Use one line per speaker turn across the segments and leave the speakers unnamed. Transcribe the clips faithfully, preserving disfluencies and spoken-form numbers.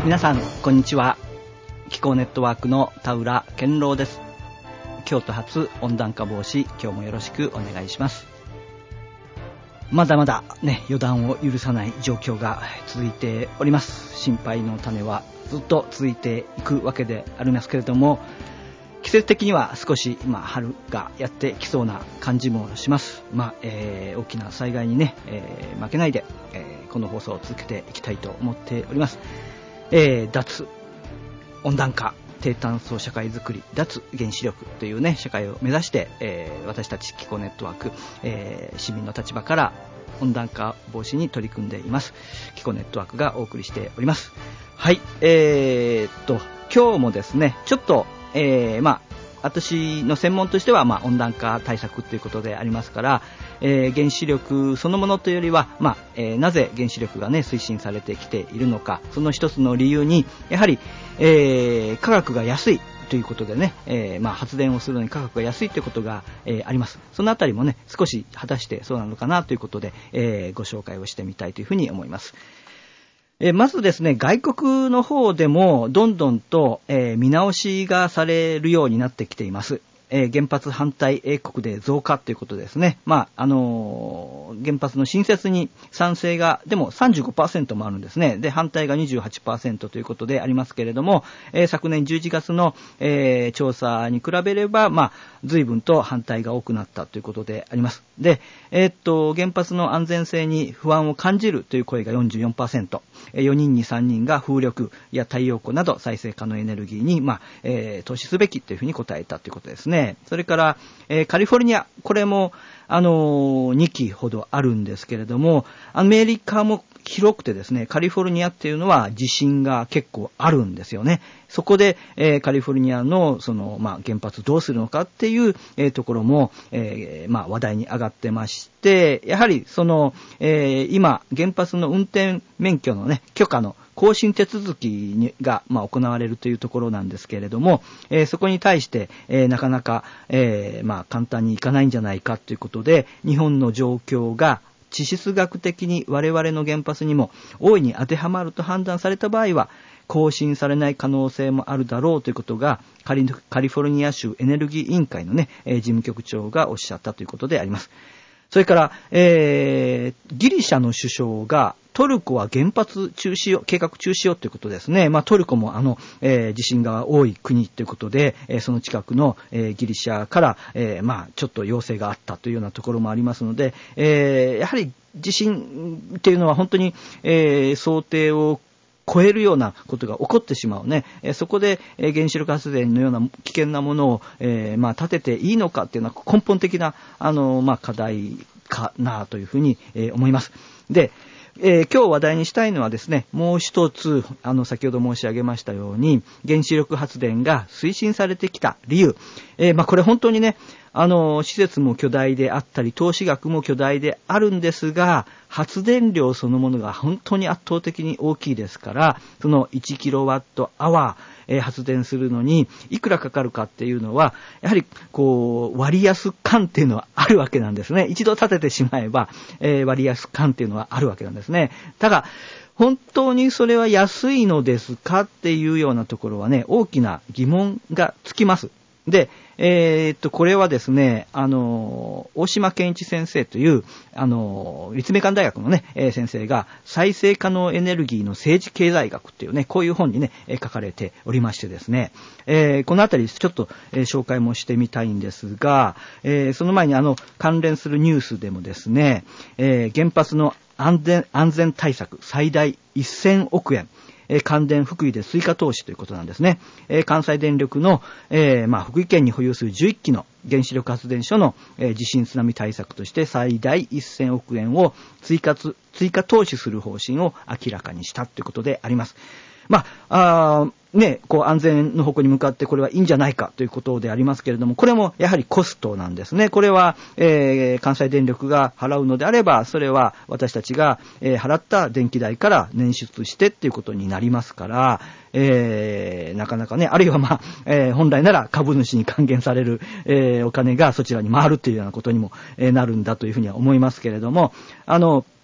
皆さんこんにちは。気候ネットワークの田浦健郎です。京都発温暖化防止、今日もよろしくお願いします。まだまだね、予断を許さない状況が続いております。心配の種はずっと続いていくわけでありますけれども、季節的には少し今春がやってきそうな感じもします。まあえー、大きな災害にね、えー、負けないで、えー、この放送を続けていきたいと思っております。えー、脱温暖化、低炭素社会づくり、脱原子力というね社会を目指して、えー、私たち気候ネットワーク、えー、市民の立場から温暖化防止に取り組んでいます気候ネットワークがお送りしております。はい、えー、っと今日もですねちょっと、えー、まあ私の専門としては、まあ、温暖化対策ということでありますから、えー、原子力そのものというよりは、まあえー、なぜ原子力が、ね、推進されてきているのか、その一つの理由にやはり、えー、価格が安いということでね、えーまあ、発電をするのに価格が安いということが、えー、あります。そのあたりもね少し果たしてそうなのかなということで、えー、ご紹介をしてみたいというふうに思います。えー、まずですね、外国の方でもどんどんと、えー、見直しがされるようになってきています。えー、原発反対英国で増加ということですね。まああのー、原発の新設に賛成がでも さんじゅうごパーセント もあるんですね。で反対が にじゅうはちパーセント ということでありますけれども、えー、昨年じゅういちがつの、えー、調査に比べれば、まあ、随分と反対が多くなったということであります。で、えー、っと原発の安全性に不安を感じるという声が よんじゅうよんパーセント、よにんにさんにんが風力や太陽光など再生可能エネルギーに、まあえー、投資すべきというふうに答えたということですね。それから、えー、カリフォルニア、これも、あのー、にきほどあるんですけれども、アメリカも広くてですね、カリフォルニアっていうのは地震が結構あるんですよね。そこで、えー、カリフォルニアのその、まあ、原発どうするのかっていう、えー、ところも、えーまあ、話題に上がってまして、やはりその、えー、今原発の運転免許のね許可の更新手続きにが、まあ、行われるというところなんですけれども、えー、そこに対して、えー、なかなか、えーまあ、簡単にいかないんじゃないかということで、日本の状況が地質学的に我々の原発にも大いに当てはまると判断された場合は更新されない可能性もあるだろうということがカリ、カリフォルニア州エネルギー委員会のね、えー、事務局長がおっしゃったということであります。それから、えー、ギリシャの首相がトルコは原発中止を計画中止をということですね。まあ、トルコもあの、えー、地震が多い国ということで、えー、その近くの、えー、ギリシャから、えー、まあちょっと要請があったというようなところもありますので、えー、やはり地震っていうのは本当に、えー、想定を超えるようなことが起こってしまうね。えー、そこで、えー、原子力発電のような危険なものを、えー、まあ立てていいのかっていうのは根本的なあのまあ課題かなというふうに、えー、思います。で、えー、今日話題にしたいのはですね、もう一つあの先ほど申し上げましたように原子力発電が推進されてきた理由、えー、まあこれ本当にね、あの施設も巨大であったり投資額も巨大であるんですが、発電量そのものが本当に圧倒的に大きいですから、そのいちキロワットアワー、えー、発電するのにいくらかかるかっていうのはやはりこう割安感っていうのはあるわけなんですね。一度立ててしまえば、えー、割安感っていうのはあるわけなんですね。ただ本当にそれは安いのですかっていうようなところはね、大きな疑問がつきます。で、えー、っと、これはですね、あの、大島健一先生という、あの、立命館大学のね、えー、先生が、再生可能エネルギーの政治経済学っていうね、こういう本にね、えー、書かれておりましてですね、えー、このあたりちょっと、えー、紹介もしてみたいんですが、えー、その前にあの、関連するニュースでもですね、えー、原発の安全、安全対策最大せんおくえん、えー、関電福井で追加投資ということなんですね。えー、関西電力の、えーまあ、福井県に保有するじゅういっきの原子力発電所の、えー、地震津波対策として最大せんおくえんを追加、追加投資する方針を明らかにしたということであります。まあ、あね、こう安全の方向に向かってこれはいいんじゃないかということでありますけれども、これもやはりコストなんですね。これは、えー、関西電力が払うのであれば、それは私たちが、えー、払った電気代から捻出してっていうことになりますから、えー、なかなかね、あるいはまあ、えー、本来なら株主に還元される、えー、お金がそちらに回るというようなことにも、えー、なるんだというふうには思いますけれども、あの、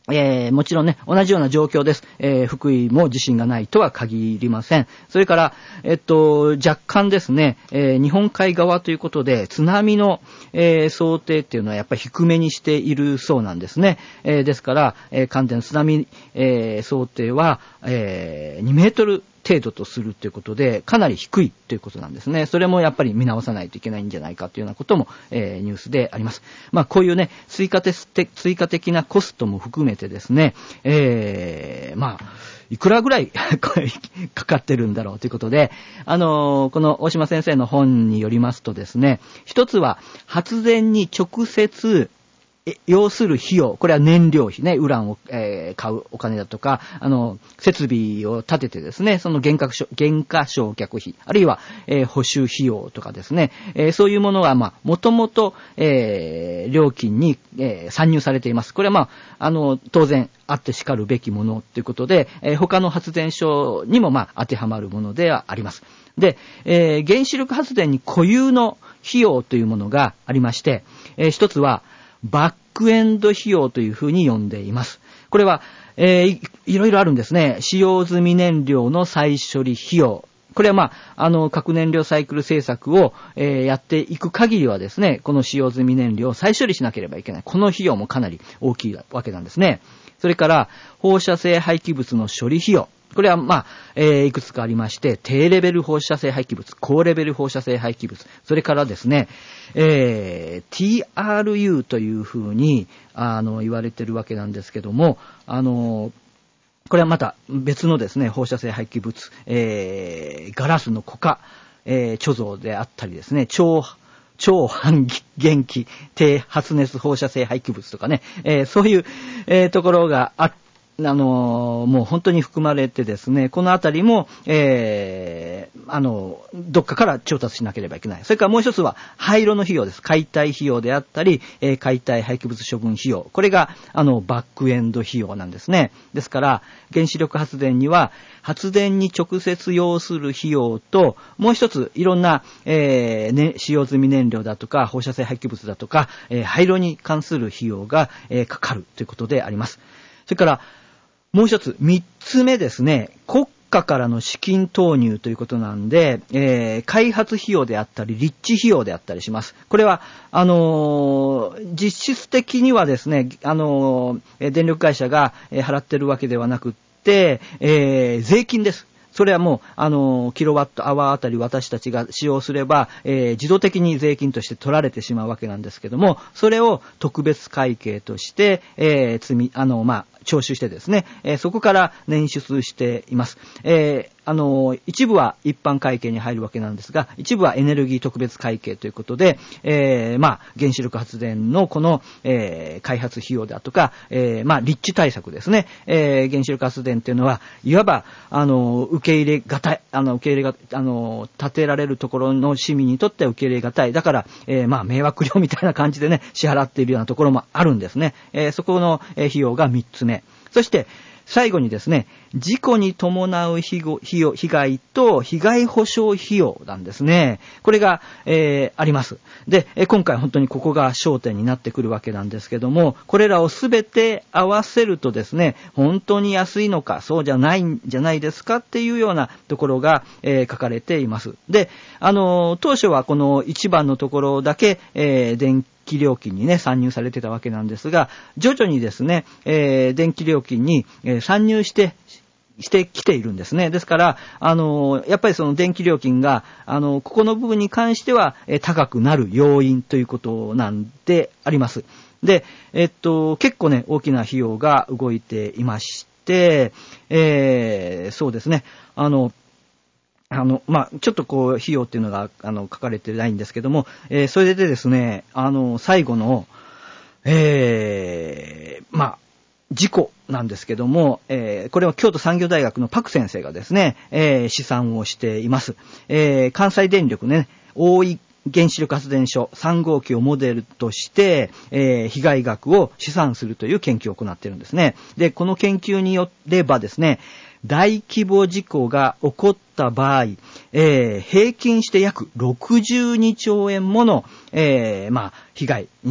えー、もちろんね、同じような状況です。えー、福井も地震がないとは限りません。それから、えっと、若干ですね、えー、日本海側ということで、津波の、えー、想定っていうのはやっぱり低めにしているそうなんですね。えー、ですから、えー、完全津波、えー、想定は、えー、にメートル程度とするということで、かなり低いということなんですね。それもやっぱり見直さないといけないんじゃないかというようなことも、えー、ニュースであります。まあ、こういうね、追加的、追加的なコストも含めてですね、えー、まあ、いくらぐらいかかってるんだろうということで、あのー、この大島先生の本によりますとですね、一つは発電に直接要する費用、これは燃料費ね、ウランを、えー、買うお金だとか、あの、設備を建ててですね、その減価償、減価償却費、あるいは、えー、補修費用とかですね、えー、そういうものが、まあ、もともと、えー、料金に、えー、参入されています。これはまあ、あの、当然、あってしかるべきものということで、えー、他の発電所にも、まあ、当てはまるものではあります。で、えー、原子力発電に固有の費用というものがありまして、えー、一つは、バックエンド費用というふうに呼んでいます。これは、えー、い, いろいろあるんですね。使用済み燃料の再処理費用。これはまあ、あの、核燃料サイクル政策を、えー、やっていく限りはですね、この使用済み燃料を再処理しなければいけない。この費用もかなり大きいわけなんですね。それから、放射性廃棄物の処理費用。これは、まあ、えー、いくつかありまして、低レベル放射性廃棄物、高レベル放射性廃棄物、それからですね、えー、ティーアールユー というふうに、あの、言われてるわけなんですけども、あの、これはまた別のですね、放射性廃棄物、えー、ガラスの固化、えー、貯蔵であったりですね、超、超半減期低発熱放射性廃棄物とかね、えー、そういう、えー、ところがあって、あの、もう本当に含まれてですね、このあたりも、えー、あの、どっかから調達しなければいけない。それからもう一つは、廃炉の費用です。解体費用であったり、えー、解体廃棄物処分費用。これが、あの、バックエンド費用なんですね。ですから、原子力発電には、発電に直接要する費用と、もう一つ、いろんな、えーね、使用済み燃料だとか、放射性廃棄物だとか、えー、廃炉に関する費用が、えー、かかるということであります。それから、もう一つ、三つ目ですね。国家からの資金投入ということなんで、えー、開発費用であったり、立地費用であったりします。これは、あのー、実質的にはですね、あのー、電力会社が払ってるわけではなくって、えー、税金です。それはもう、あの、キロワットアワーあたり私たちが使用すれば、えー、自動的に税金として取られてしまうわけなんですけども、それを特別会計として、えー、積み、あの、まあ、徴収してですね、えー、そこから捻出しています。えー、あの、一部は一般会計に入るわけなんですが、一部はエネルギー特別会計ということで、えー、まあ、原子力発電のこの、えー、開発費用だとか、えー、まあ、立地対策ですね。えー、原子力発電っていうのは、いわば、あの、受け入れがたい、あの、受け入れが、あの、建てられるところの市民にとっては受け入れがたい。だから、えー、まあ、迷惑料みたいな感じでね、支払っているようなところもあるんですね。えー、そこの、えー、費用がみっつめ。そして、最後にですね、事故に伴う被害と被害補償費用なんですね。これが、えー、あります。で、今回本当にここが焦点になってくるわけなんですけども、これらをすべて合わせるとですね、本当に安いのか、そうじゃないんじゃないですかっていうようなところが、えー、書かれています。で、あの、当初はこのいちばんのところだけ、えー、電気料金にね、参入されてたわけなんですが、徐々にですね、えー、電気料金に、えー、参入して、してきているんですね。ですから、あの、やっぱりその電気料金が、あの、ここの部分に関しては、えー、高くなる要因ということなんであります。で、えっと、結構ね、大きな費用が動いていまして、えー、そうですね、あの、あの、まあ、ちょっとこう、費用っていうのが、あの、書かれてないんですけども、えー、それでですね、あの、最後の、えー、まあ、事故なんですけども、えー、これは京都産業大学のパク先生がですね、えー、試算をしています。えー、関西電力ね、大井原子力発電所さん号機をモデルとして、えー、被害額を試算するという研究を行っているんですね。で、この研究によればですね、大規模事故が起こった場合、えー、平均して約ろくじゅうにちょうえんもの、えー、まあ、被害になる。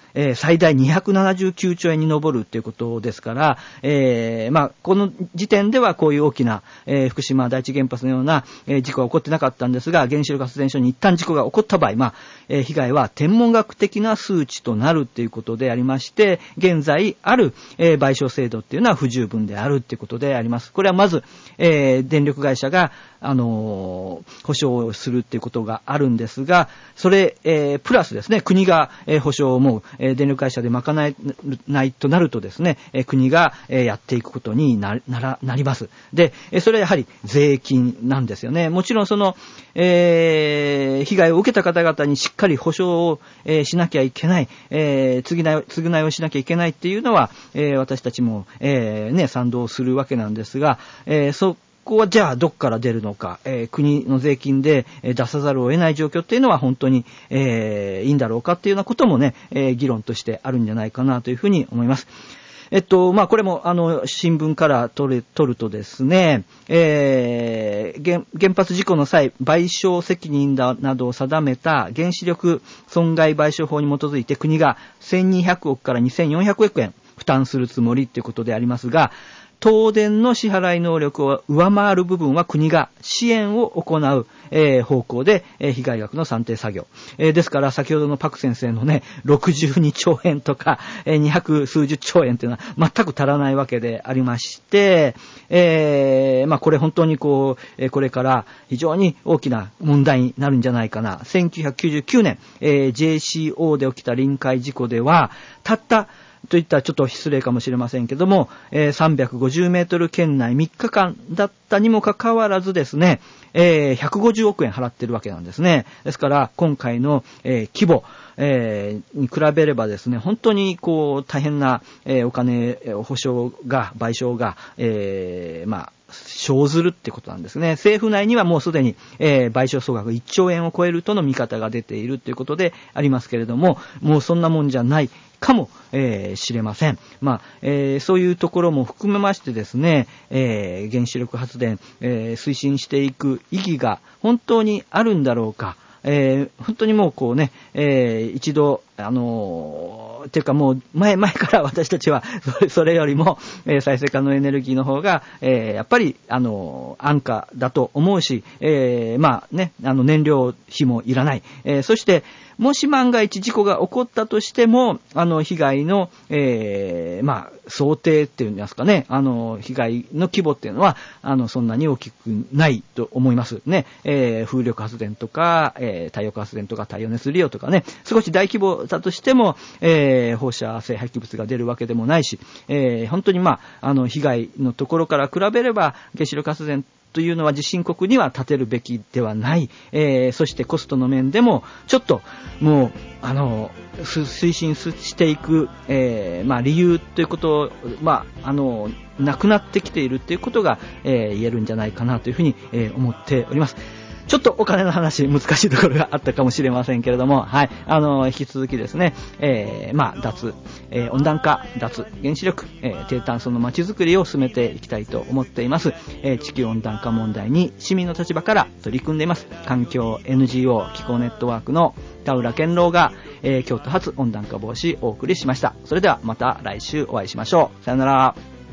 えー、最大にひゃくななじゅうきゅうちょうえんに上るということですから、えー、まあ、この時点ではこういう大きな、えー、福島第一原発のような、えー、事故は起こってなかったんですが、原子力発電所に一旦事故が起こった場合、まあ、えー、被害は天文学的な数値となるということでありまして、現在ある、えー、賠償制度っていうのは不十分であるということであります。これはまず、えー、電力会社が、あのー、保証をするっていうことがあるんですが、それ、えー、プラスですね、国が、えー、保証をもう、えー、電力会社で賄えないとなるとですね、えー、国が、えー、やっていくことにな、なら、なります。で、えー、それはやはり税金なんですよね。もちろんその、えー、被害を受けた方々にしっかり保証を、えー、しなきゃいけない、えー、償い、償いをしなきゃいけないっていうのは、えー、私たちも、えー、ね、賛同するわけなんですが、えー、そここはじゃあどっから出るのか、えー、国の税金で出さざるを得ない状況っていうのは本当に、えー、いいんだろうかっていうようなこともね、えー、議論としてあるんじゃないかなというふうに思います。えっと、まあ、これも、あの、新聞から取る、取るとですね、えー、原、原発事故の際、賠償責任だなどを定めた原子力損害賠償法に基づいて国がせんにひゃくおくからにせんよんひゃくおくえん負担するつもりということでありますが、東電の支払い能力を上回る部分は国が支援を行う、えー、方向で、えー、被害額の算定作業、えー。ですから先ほどのパク先生のね、ろくじゅうにちょうえんとか、えー、にひゃくすうじゅっちょうえんというのは全く足らないわけでありまして、えー、まあこれ本当にこう、えー、これから非常に大きな問題になるんじゃないかな。せんきゅうひゃくきゅうじゅうきゅうねん、えー、ジェーシーオー で起きた臨界事故では、たったといったらちょっと失礼かもしれませんけども、えー、さんびゃくごじゅうメートル圏内みっかかんだったにもかかわらずですね、えー、ひゃくごじゅうおくえん払ってるわけなんですね。ですから今回の、えー、規模、えー、に比べればですね、本当にこう大変な、えー、お金、保証が、賠償が、えー、まあ生ずるってことなんですね。政府内にはもうすでに、えー、賠償総額いっちょうえんを超えるとの見方が出ているということでありますけれども、もうそんなもんじゃないかも、えー、知れません。まあ、えー、そういうところも含めましてですね、えー、原子力発電、えー、推進していく意義が本当にあるんだろうか。えー、本当にもうこうね、えー、一度、あのー、ていうかもう前々から私たちはそれ、それよりも、えー、再生可能エネルギーの方が、えー、やっぱり、あのー、安価だと思うし、えー、まあね、あの燃料費もいらない。えー、そして、もし万が一事故が起こったとしても、あの、被害の、えー、まあ、想定っていうんですかね、あの、被害の規模っていうのは、あの、そんなに大きくないと思いますね。えー、風力発電とか、えー、太陽光発電とか太陽熱利用とかね、少し大規模だとしても、えー、放射性廃棄物が出るわけでもないし、えー、本当にまあ、あの、被害のところから比べれば、原子力発電というのは地震国には建てるべきではない、えー、そしてコストの面でもちょっともうあの推進していく、えー、まあ理由ということをまああのなくなってきているということが、えー、言えるんじゃないかなというふうに、えー、思っております。ちょっとお金の話難しいところがあったかもしれませんけれども、はい、あの引き続きですね、えー、まあ脱、えー、温暖化、脱原子力、えー、低炭素の街づくりを進めていきたいと思っています。えー、地球温暖化問題に市民の立場から取り組んでいます環境 エヌジーオー 気候ネットワークの田浦健郎が、えー、京都発温暖化防止をお送りしました。それではまた来週お会いしましょう。さよなら。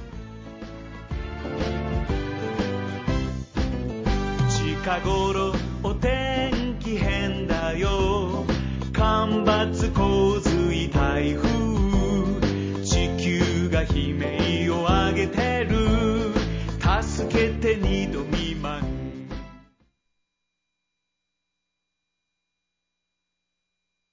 近頃お天気変だよ、干ばつ洪水台風、地球が悲鳴を上げてる、助けて二度見ま